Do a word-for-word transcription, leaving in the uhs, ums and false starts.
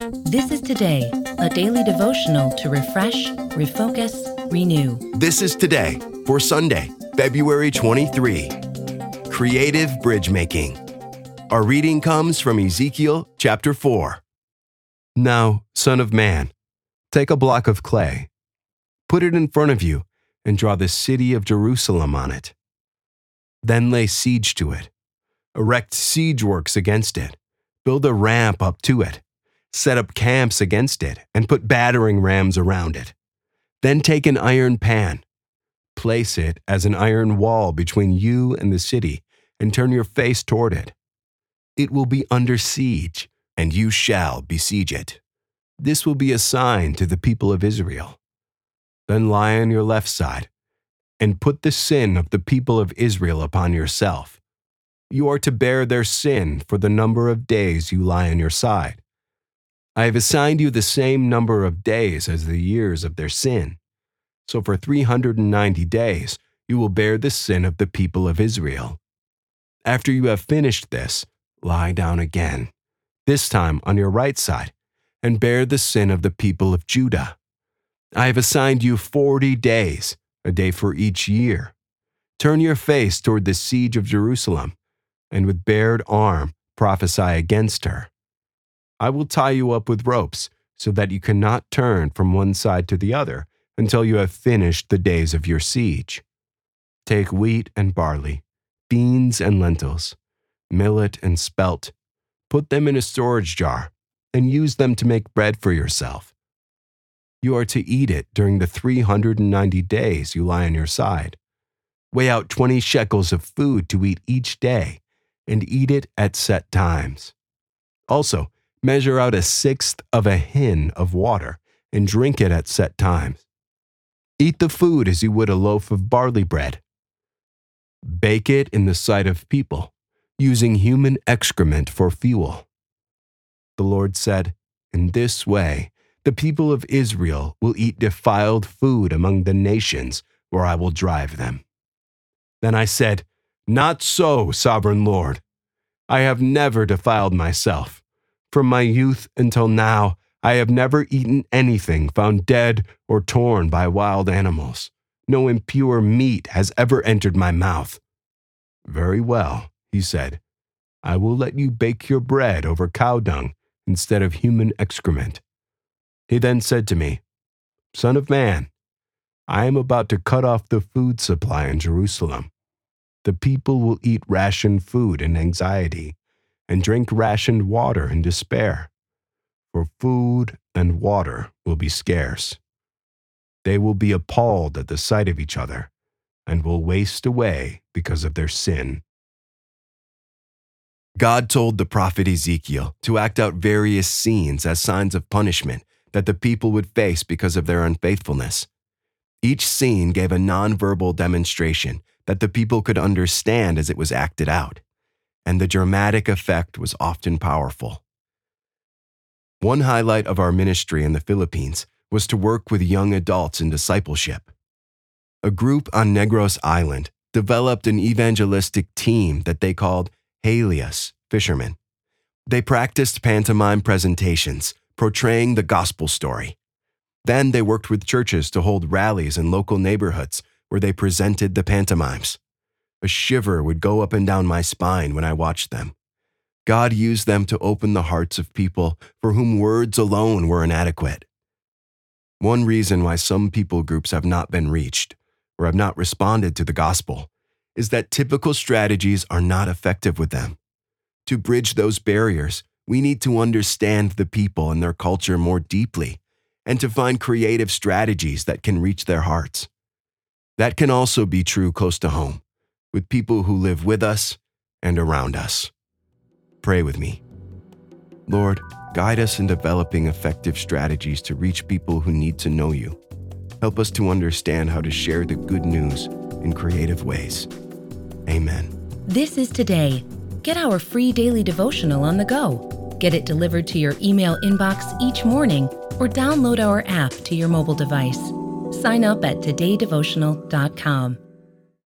This is Today, a daily devotional to refresh, refocus, renew. This is Today for Sunday, February twenty-third. Creative Bridge Making. Our reading comes from Ezekiel chapter four. Now, son of man, take a block of clay, put it in front of you, and draw the city of Jerusalem on it. Then lay siege to it. Erect siege works against it. Build a ramp up to it. Set up camps against it, and put battering rams around it. Then take an iron pan. Place it as an iron wall between you and the city, and turn your face toward it. It will be under siege, and you shall besiege it. This will be a sign to the people of Israel. Then lie on your left side, and put the sin of the people of Israel upon yourself. You are to bear their sin for the number of days you lie on your side. I have assigned you the same number of days as the years of their sin. So for three hundred ninety days you will bear the sin of the people of Israel. After you have finished this, lie down again, this time on your right side, and bear the sin of the people of Judah. I have assigned you forty days, a day for each year. Turn your face toward the siege of Jerusalem, and with bared arm prophesy against her. I will tie you up with ropes, so that you cannot turn from one side to the other until you have finished the days of your siege. Take wheat and barley, beans and lentils, millet and spelt, put them in a storage jar, and use them to make bread for yourself. You are to eat it during the three hundred ninety days you lie on your side. Weigh out twenty shekels of food to eat each day, and eat it at set times. Also, measure out a sixth of a hin of water, and drink it at set times. Eat the food as you would a loaf of barley bread. Bake it in the sight of people, using human excrement for fuel. The Lord said, "In this way, the people of Israel will eat defiled food among the nations where I will drive them." Then I said, "Not so, sovereign Lord. I have never defiled myself. From my youth until now, I have never eaten anything found dead or torn by wild animals. No impure meat has ever entered my mouth." "Very well," he said. "I will let you bake your bread over cow dung instead of human excrement." He then said to me, "Son of man, I am about to cut off the food supply in Jerusalem. The people will eat rationed food in anxiety, and drink rationed water in despair, for food and water will be scarce. They will be appalled at the sight of each other, and will waste away because of their sin." God told the prophet Ezekiel to act out various scenes as signs of punishment that the people would face because of their unfaithfulness. Each scene gave a nonverbal demonstration that the people could understand as it was acted out, and the dramatic effect was often powerful. One highlight of our ministry in the Philippines was to work with young adults in discipleship. A group on Negros Island developed an evangelistic team that they called Helios Fishermen. They practiced pantomime presentations, portraying the gospel story. Then they worked with churches to hold rallies in local neighborhoods where they presented the pantomimes. A shiver would go up and down my spine when I watched them. God used them to open the hearts of people for whom words alone were inadequate. One reason why some people groups have not been reached, or have not responded to the gospel, is that typical strategies are not effective with them. To bridge those barriers, we need to understand the people and their culture more deeply, and to find creative strategies that can reach their hearts. That can also be true close to home, with people who live with us and around us. Pray with me. Lord, guide us in developing effective strategies to reach people who need to know you. Help us to understand how to share the good news in creative ways. Amen. This is Today. Get our free daily devotional on the go. Get it delivered to your email inbox each morning, or download our app to your mobile device. Sign up at today devotional dot com.